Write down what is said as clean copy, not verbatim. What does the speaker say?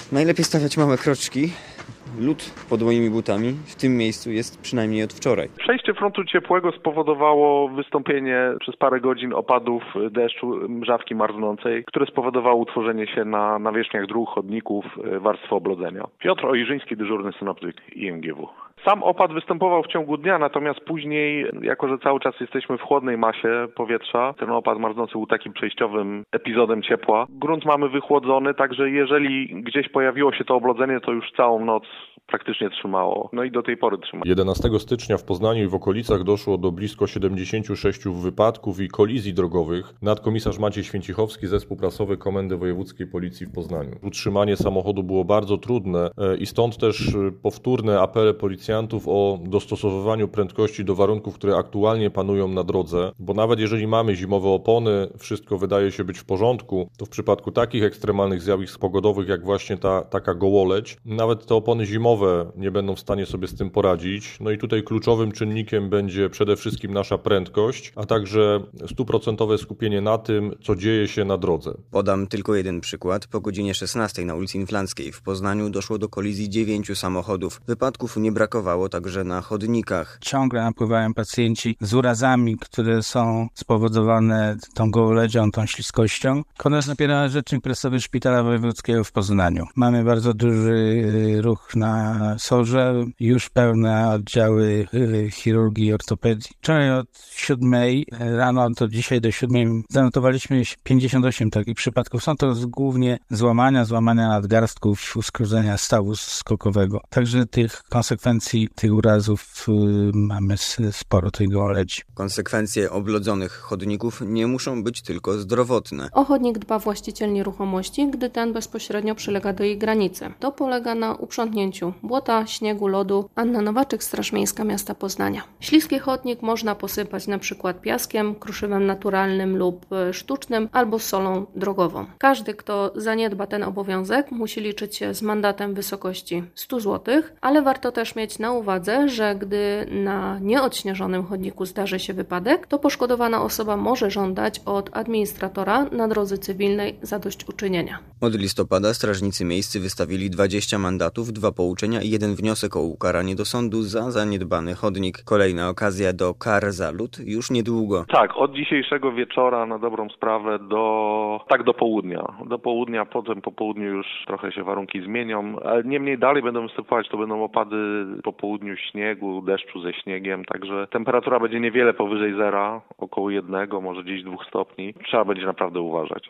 Najlepiej stawiać małe kroczki. Lód pod moimi butami w tym miejscu jest przynajmniej od wczoraj. Przejście frontu ciepłego spowodowało wystąpienie przez parę godzin opadów deszczu, mrzawki marznącej, które spowodowało utworzenie się na nawierzchniach dróg, chodników, warstwy oblodzenia. Piotr Ojrzyński, dyżurny synoptyk IMGW. Sam opad występował w ciągu dnia, natomiast później, jako że cały czas jesteśmy w chłodnej masie powietrza, ten opad marznący był takim przejściowym epizodem ciepła. Grunt mamy wychłodzony, także jeżeli gdzieś pojawiło się to oblodzenie, to już całą noc praktycznie trzymało. No i do tej pory trzyma. 11 stycznia w Poznaniu i w okolicach doszło do blisko 76 wypadków i kolizji drogowych. Nadkomisarz Maciej Święcichowski, zespół prasowy Komendy Wojewódzkiej Policji w Poznaniu. Utrzymanie samochodu było bardzo trudne i stąd też powtórne apele policjantów o dostosowywaniu prędkości do warunków, które aktualnie panują na drodze, bo nawet jeżeli mamy zimowe opony, wszystko wydaje się być w porządku, to w przypadku takich ekstremalnych zjawisk pogodowych jak właśnie taka gołoleć, nawet te opony zimowe nie będą w stanie sobie z tym poradzić. No i tutaj kluczowym czynnikiem będzie przede wszystkim nasza prędkość, a także 100% skupienie na tym, co dzieje się na drodze. Podam tylko jeden przykład. Po godzinie 16 na ulicy Inflanckiej w Poznaniu doszło do kolizji 9 samochodów. Wypadków nie brakowało także na chodnikach. Ciągle napływają pacjenci z urazami, które są spowodowane tą gołoledzią, tą śliskością. Konrad Napierała, rzecznik prasowy Szpitala Wojewódzkiego w Poznaniu. Mamy bardzo duży ruch na SOR-ze, już pełne oddziały chirurgii i ortopedii. Wczoraj od 7 rano do dzisiaj do 7 zanotowaliśmy 58 takich przypadków. Są to głównie złamania nadgarstków, uszkodzenia stawu skokowego. Także tych konsekwencji, tych urazów mamy sporo tej gołoledzi. Konsekwencje oblodzonych chodników nie muszą być tylko zdrowotne. O chodnik dba właściciel nieruchomości, gdy ten bezpośrednio przylega do jej granicy. To polega na uprzątnięciu błota, śniegu, lodu. Anna Nowaczyk, Straż Miejska Miasta Poznania. Śliski chodnik można posypać np. piaskiem, kruszywem naturalnym lub sztucznym albo solą drogową. Każdy, kto zaniedba ten obowiązek, musi liczyć się z mandatem w wysokości 100 zł, ale warto też mieć na uwadze, że gdy na nieodśnieżonym chodniku zdarzy się wypadek, to poszkodowana osoba może żądać od administratora na drodze cywilnej zadośćuczynienia. Od listopada strażnicy miejscy wystawili 20 mandatów, 2 pouczenia i 1 wniosek o ukaranie do sądu za zaniedbany chodnik. Kolejna okazja do kar za lód już niedługo. Tak, od dzisiejszego wieczora na dobrą sprawę do południa. Do południa, potem po południu już trochę się warunki zmienią, ale niemniej dalej będą występować, to będą opady po południu śniegu, deszczu ze śniegiem, także temperatura będzie niewiele powyżej zera, około 1, może gdzieś 2 stopni. Trzeba będzie naprawdę uważać.